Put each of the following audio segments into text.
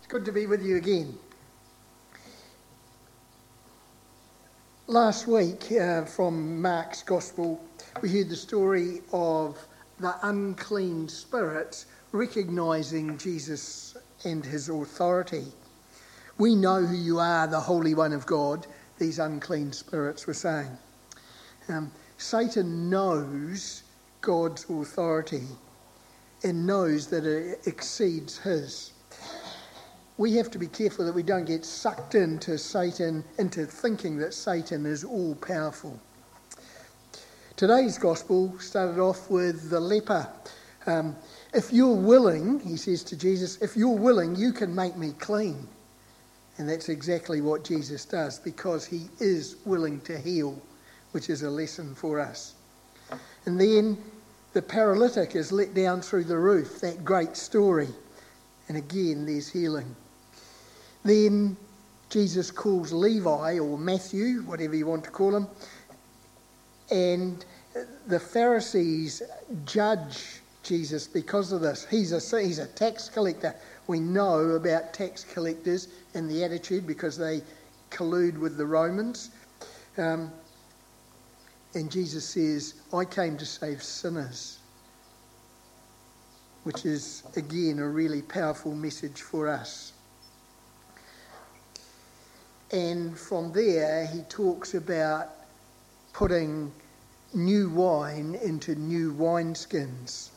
Good to be with you again. Last week from Mark's Gospel, we heard the story of the unclean spirits recognising Jesus and his authority. We know who you are, the Holy One of God, these unclean spirits were saying. Satan knows God's authority and knows that it exceeds his. We have to be careful that we don't get sucked into Satan, into thinking that Satan is all-powerful. Today's gospel started off with the leper. If you're willing, he says to Jesus, if you're willing, you can make me clean. And that's exactly what Jesus does, because he is willing to heal, which is a lesson for us. And then the paralytic is let down through the roof, that great story. And again, there's healing. Then Jesus calls Levi, or Matthew, whatever you want to call him, and the Pharisees judge Jesus because of this. He's a tax collector. We know about tax collectors and the attitude because they collude with the Romans. And Jesus says, I came to save sinners, which is, again, a really powerful message for us. And from there, he talks about putting new wine into new wineskins.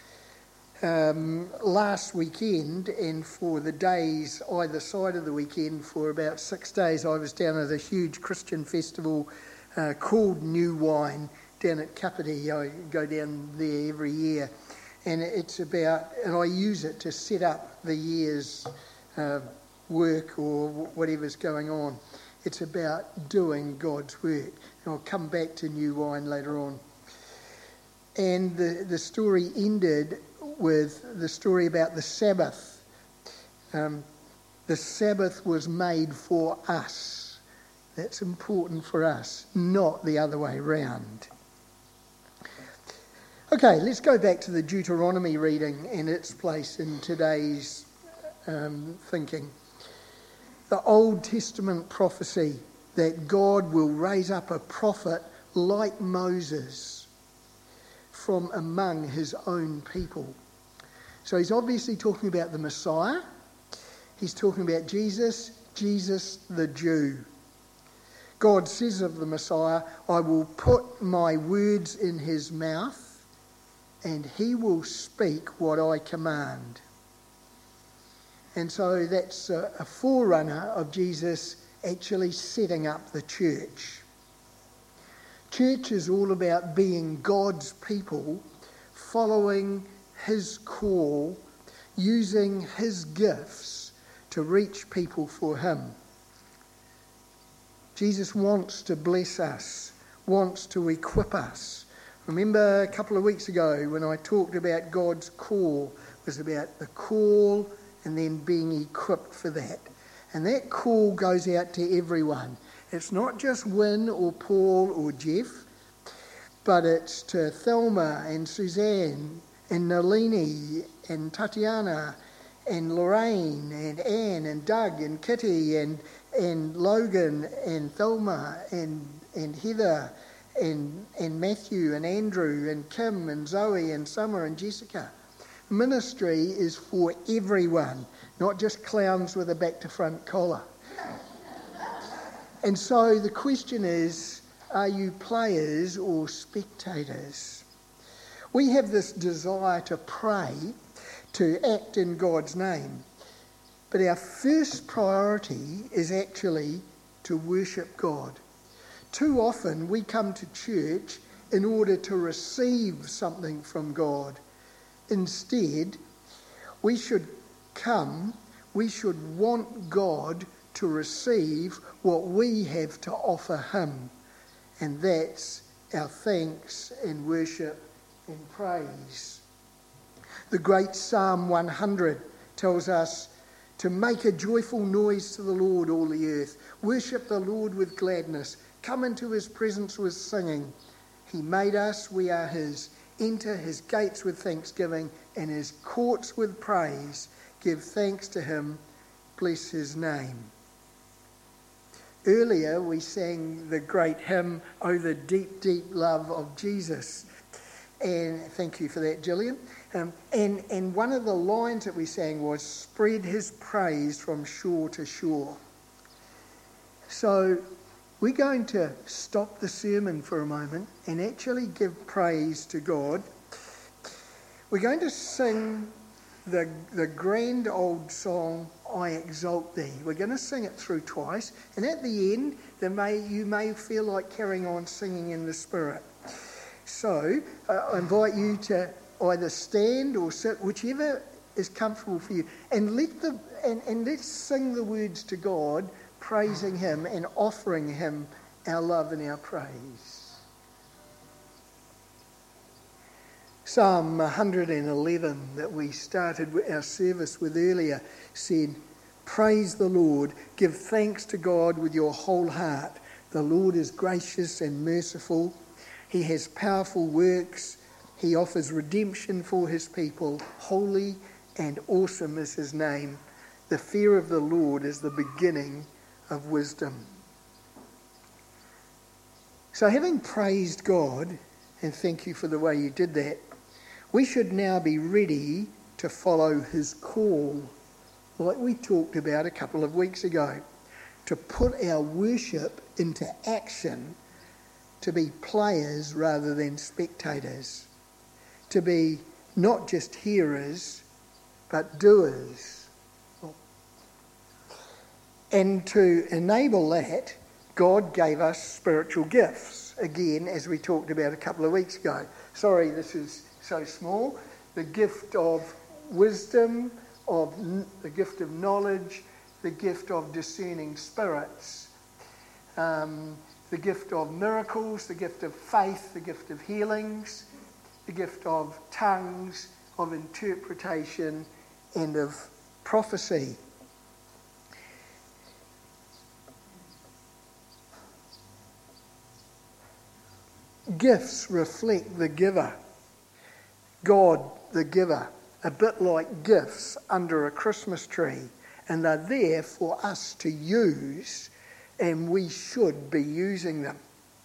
Last weekend, and for the days either side of the weekend, for about 6 days, I was down at a huge Christian festival called New Wine down at Kapiti. I go down there every year. And it's about, and I use it to set up the year's work or whatever's going on. It's about doing God's work. And I'll come back to New Wine later on. And the story ended with the story about the Sabbath. The Sabbath was made for us. That's important for us, not the other way round. Okay, let's go back to the Deuteronomy reading and its place in today's thinking. The Old Testament prophecy that God will raise up a prophet like Moses from among his own people. So he's obviously talking about the Messiah. He's talking about Jesus the Jew. God says of the Messiah, I will put my words in his mouth, and he will speak what I command. And so that's a forerunner of Jesus actually setting up the church. Church is all about being God's people, following his call, using his gifts to reach people for him. Jesus wants to bless us, wants to equip us. Remember a couple of weeks ago when I talked about God's call, it was about the call and then being equipped for that. And that call goes out to everyone. It's not just Wynne or Paul or Jeff, but it's to Thelma and Suzanne and Nalini and Tatiana and Lorraine and Anne and Doug and Kitty and Logan and Thelma and Heather and Matthew and Andrew and Kim and Zoe and Summer and Jessica. Ministry is for everyone, not just clowns with a back to front collar. And so the question is, are you players or spectators? We have this desire to pray, to act in God's name. But our first priority is actually to worship God. Too often we come to church in order to receive something from God. Instead, we should want God to receive what we have to offer him. And that's our thanks and worship and praise. The great Psalm 100 tells us to make a joyful noise to the Lord, all the earth. Worship the Lord with gladness. Come into his presence with singing. He made us, we are his. Enter his gates with thanksgiving and his courts with praise. Give thanks to him bless his name. Earlier we sang the great hymn, "Oh, the deep, deep love of Jesus." And thank you for that, Gillian. And one of the lines that we sang was, "Spread his praise from shore to shore." So we're going to stop the sermon for a moment and actually give praise to God. We're going to sing the grand old song, "I Exalt Thee." We're going to sing it through twice, and at the end you may feel like carrying on singing in the Spirit. So I invite you to either stand or sit, whichever is comfortable for you, and let's sing the words to God, praising him and offering him our love and our praise. Psalm 111 that we started our service with earlier said, "Praise the Lord, give thanks to God with your whole heart. The Lord is gracious and merciful. He has powerful works. He offers redemption for his people. Holy and awesome is his name. The fear of the Lord is the beginning of wisdom." So having praised God, and thank you for the way you did that, we should now be ready to follow his call, like we talked about a couple of weeks ago, to put our worship into action, to be players rather than spectators, to be not just hearers but doers. And to enable that, God gave us spiritual gifts, again, as we talked about a couple of weeks ago. Sorry, this is so small. The gift of wisdom, the gift of knowledge, the gift of discerning spirits, the gift of miracles, the gift of faith, the gift of healings, the gift of tongues, of interpretation, and of prophecy. Gifts reflect the giver, God the giver, a bit like gifts under a Christmas tree, and they're there for us to use, and we should be using them.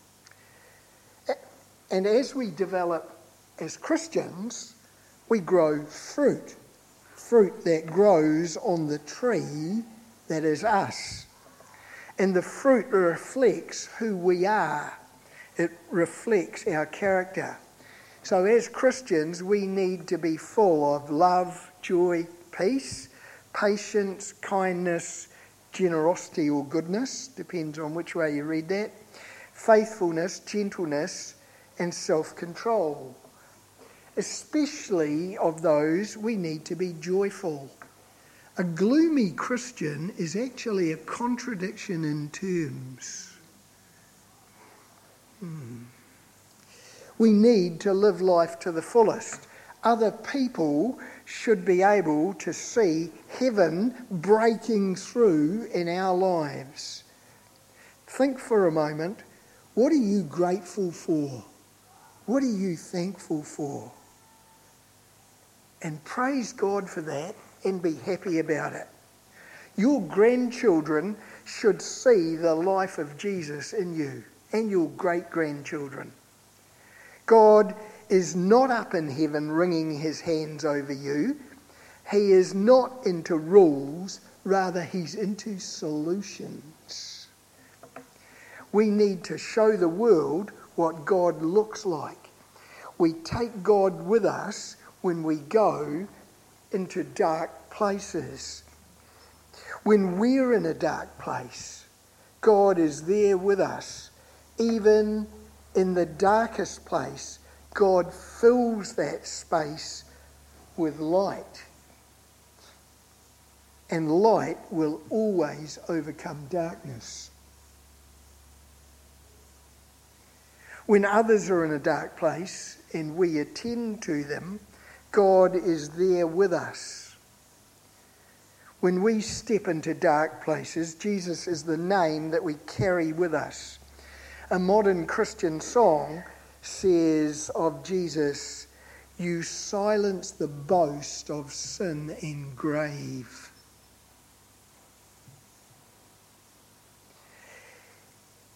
And as we develop as Christians, we grow fruit that grows on the tree that is us. And the fruit reflects who we are. It reflects our character. So as Christians, we need to be full of love, joy, peace, patience, kindness, generosity or goodness, depends on which way you read that, faithfulness, gentleness, and self-control. Especially of those, we need to be joyful. A gloomy Christian is actually a contradiction in terms. We need to live life to the fullest. Other people should be able to see heaven breaking through in our lives. Think for a moment, what are you grateful for? What are you thankful for? And praise God for that and be happy about it. Your grandchildren should see the life of Jesus in you, and your great-grandchildren. God is not up in heaven wringing his hands over you. He is not into rules, rather he's into solutions. We need to show the world what God looks like. We take God with us when we go into dark places. When we're in a dark place, God is there with us. Even in the darkest place, God fills that space with light. And light will always overcome darkness. When others are in a dark place and we attend to them, God is there with us. When we step into dark places, Jesus is the name that we carry with us. A modern Christian song says of Jesus, "You silence the boast of sin and grave."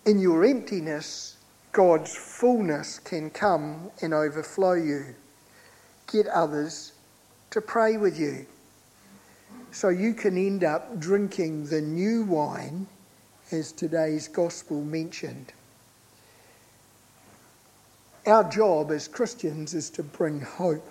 In your emptiness, God's fullness can come and overflow you. Get others to pray with you, so you can end up drinking the new wine, as today's gospel mentioned. Our job as Christians is to bring hope.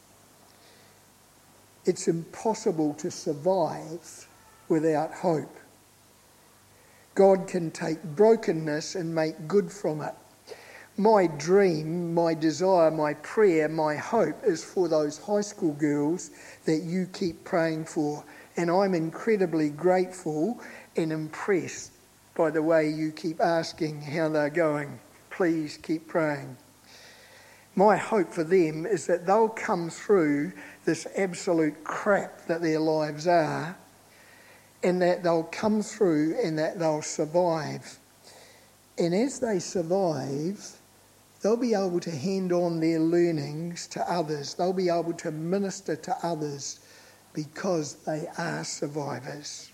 It's impossible to survive without hope. God can take brokenness and make good from it. My dream, my desire, my prayer, my hope is for those high school girls that you keep praying for. And I'm incredibly grateful and impressed by the way you keep asking how they're going. Please keep praying. My hope for them is that they'll come through this absolute crap that their lives are, and that they'll come through and that they'll survive. And as they survive, they'll be able to hand on their learnings to others. They'll be able to minister to others because they are survivors.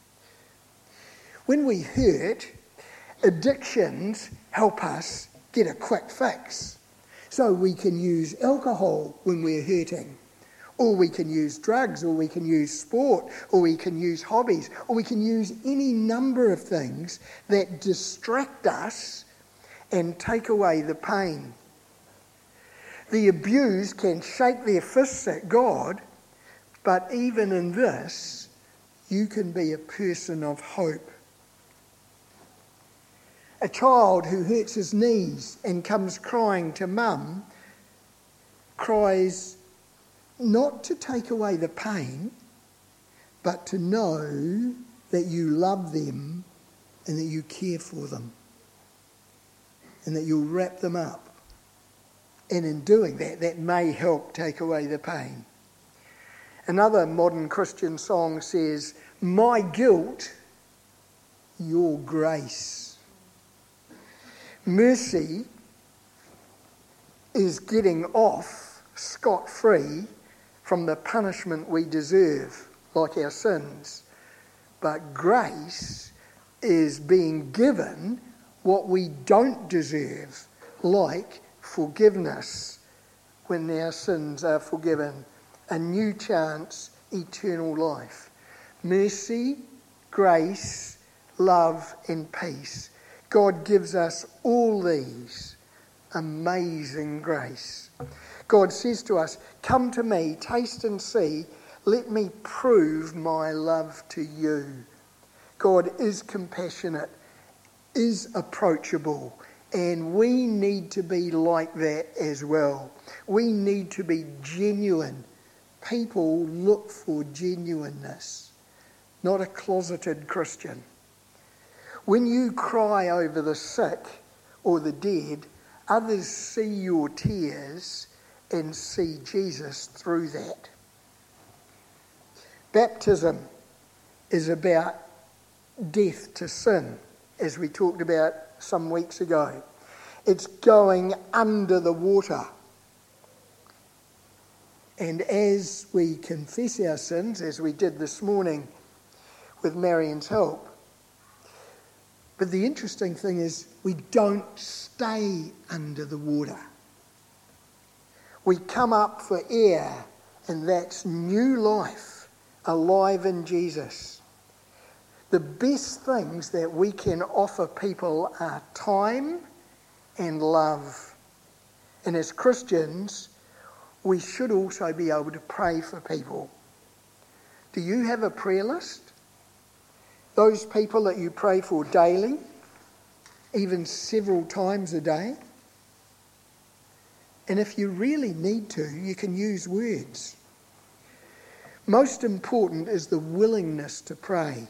When we hurt, addictions help us get a quick fix. So we can use alcohol when we're hurting, or we can use drugs, or we can use sport, or we can use hobbies, or we can use any number of things that distract us and take away the pain. The abused can shake their fists at God, but even in this, you can be a person of hope. A child who hurts his knees and comes crying to mum cries not to take away the pain, but to know that you love them and that you care for them and that you'll wrap them up. And in doing that, that may help take away the pain. Another modern Christian song says, "My guilt, your grace." Mercy is getting off scot-free from the punishment we deserve, like our sins. But grace is being given what we don't deserve, like forgiveness when our sins are forgiven, a new chance, eternal life. Mercy, grace, love and peace. God gives us all these. Amazing grace. God says to us, "Come to me, taste and see, let me prove my love to you." God is compassionate, is approachable, and we need to be like that as well. We need to be genuine. People look for genuineness, not a closeted Christian. When you cry over the sick or the dead, others see your tears and see Jesus through that. Baptism is about death to sin, as we talked about some weeks ago. It's going under the water. And as we confess our sins, as we did this morning with Marion's help, but the interesting thing is we don't stay under the water. We come up for air, and that's new life, alive in Jesus. The best things that we can offer people are time and love. And as Christians, we should also be able to pray for people. Do you have a prayer list? Those people that you pray for daily, even several times a day. And if you really need to, you can use words. Most important is the willingness to pray.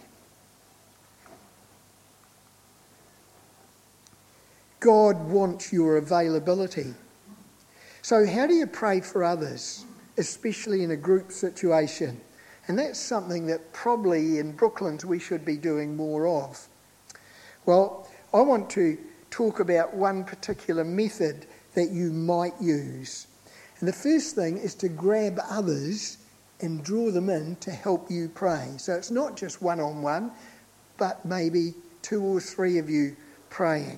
God wants your availability. So how do you pray for others, especially in a group situation? And that's something that probably in Brooklands we should be doing more of. Well, I want to talk about one particular method that you might use. And the first thing is to grab others and draw them in to help you pray. So it's not just one-on-one, but maybe 2 or 3 of you praying.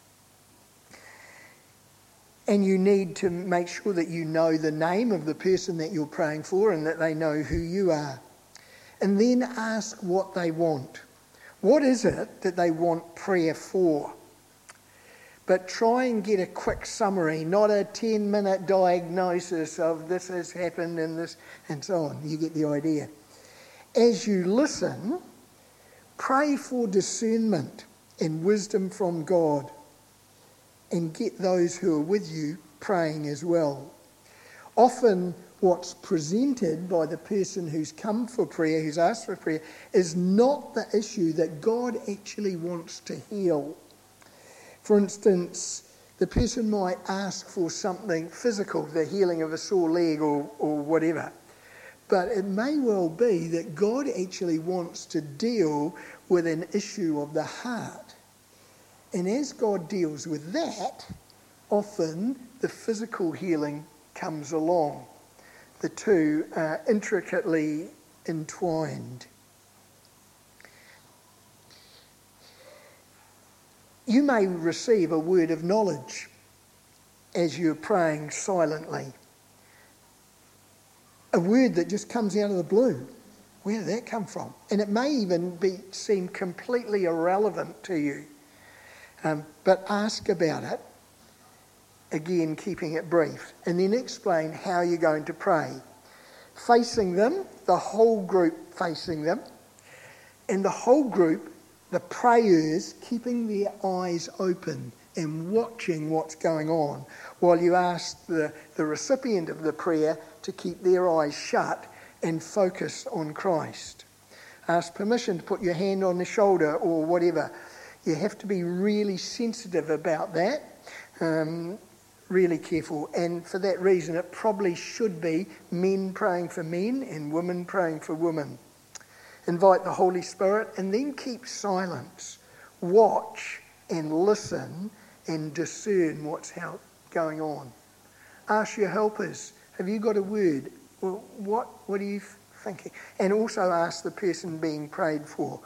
And you need to make sure that you know the name of the person that you're praying for and that they know who you are. And then ask what they want. What is it that they want prayer for? But try and get a quick summary, not a 10-minute diagnosis of this has happened and this and so on. You get the idea. As you listen, pray for discernment and wisdom from God. And get those who are with you praying as well. Often what's presented by the person who's come for prayer, who's asked for prayer, is not the issue that God actually wants to heal. For instance, the person might ask for something physical, the healing of a sore leg or whatever. But it may well be that God actually wants to deal with an issue of the heart. And as God deals with that, often the physical healing comes along. The two are intricately entwined. You may receive a word of knowledge as you're praying silently. A word that just comes out of the blue. Where did that come from? And it may even seem completely irrelevant to you. But ask about it, again keeping it brief, and then explain how you're going to pray. Facing them, the whole group facing them, and the whole group, the prayers, keeping their eyes open and watching what's going on, while you ask the recipient of the prayer to keep their eyes shut and focus on Christ. Ask permission to put your hand on the shoulder or whatever. You have to be really sensitive about that, really careful. And for that reason, it probably should be men praying for men and women praying for women. Invite the Holy Spirit and then keep silence. Watch and listen and discern what's going on. Ask your helpers, have you got a word? Well, what are you thinking? And also ask the person being prayed for.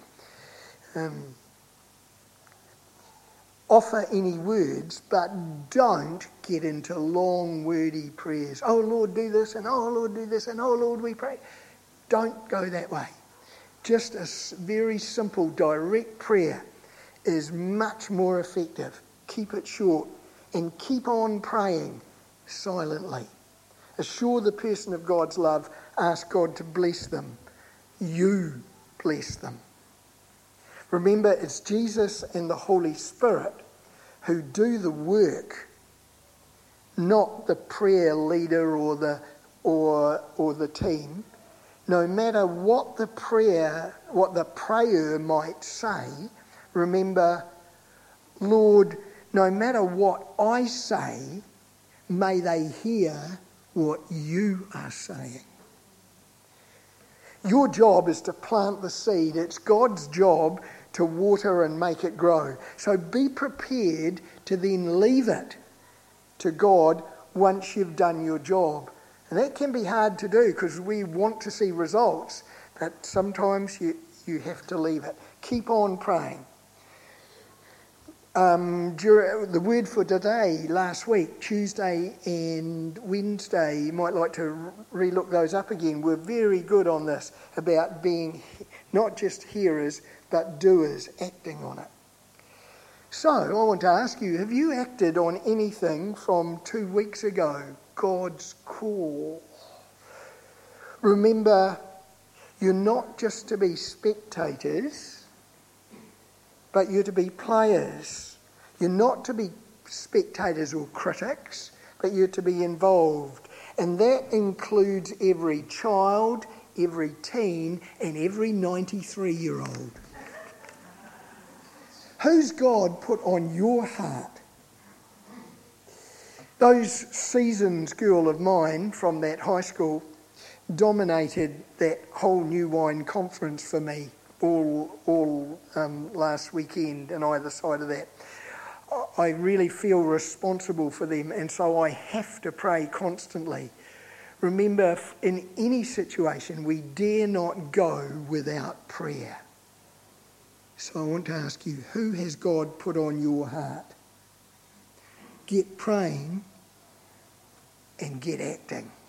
Offer any words, but don't get into long, wordy prayers. Oh, Lord, do this, and oh, Lord, do this, and oh, Lord, we pray. Don't go that way. Just a very simple, direct prayer is much more effective. Keep it short and keep on praying silently. Assure the person of God's love. Ask God to bless them. You bless them. Remember, it's Jesus and the Holy Spirit who do the work, not the prayer leader or the team. No matter what the prayer might say, remember, Lord, no matter what I say, may they hear what you are saying. Your job is to plant the seed. It's God's job to water and make it grow. So be prepared to then leave it to God once you've done your job. And that can be hard to do because we want to see results, but sometimes you have to leave it. Keep on praying. The word for today, last week, Tuesday and Wednesday, you might like to relook those up again. We're very good on this, about being not just hearers, but doers, acting on it. So, I want to ask you, have you acted on anything from 2 weeks ago? God's call. Remember, you're not just to be spectators, but you're to be players. You're not to be spectators or critics, but you're to be involved. And that includes every child, every teen, and every 93-year-old. Who's God put on your heart? Those seasoned school of mine from that high school dominated that whole New Wine conference for me all last weekend and either side of that. I really feel responsible for them, and so I have to pray constantly. Remember, in any situation, we dare not go without prayer. So I want to ask you, who has God put on your heart? Get praying and get acting.